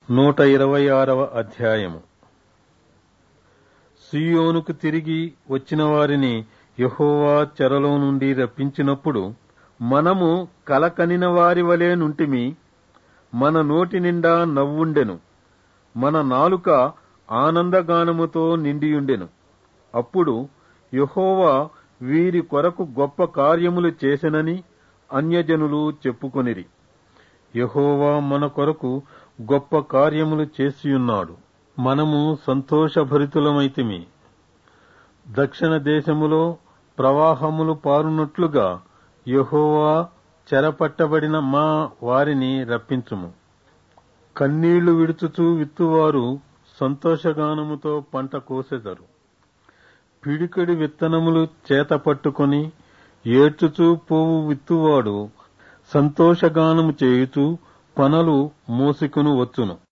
126వ అధ్యాయము. సీయోనుకు తిరిగి వచ్చిన వారిని యెహోవా చెరలో నుండి రప్పించినప్పుడు మనము కలకనిన వారి వలె నుంటిమి. మన నోటి నిండా నవ్వుండెను, మన నాలుక ఆనందగానముతో నిండియుండెను. అప్పుడు యెహోవా వీరి కొరకు గొప్ప కార్యములు చేసెనని అన్యజనులు చెప్పుకొనిరి. యెహోవా మన కొరకు గొప్ప కార్యములు చేసియున్నాడు, మనము సంతోషభరితులమైతిమి. దక్షిణ దేశములో ప్రవాహములు పారునట్లుగా యెహోవా చెరపట్టబడిన మా వారిని రప్పించుము. కన్నీళ్లు విడుచుచూ విత్తువారు సంతోషగానముతో పంట కోసెదరు. పిడికెడు విత్తనములు చేతపట్టుకొని ఏడ్చుచూ పోవు విత్తువాడు సంతోషగానము చేయుచూ పనలు మోసుకుని వచ్చును.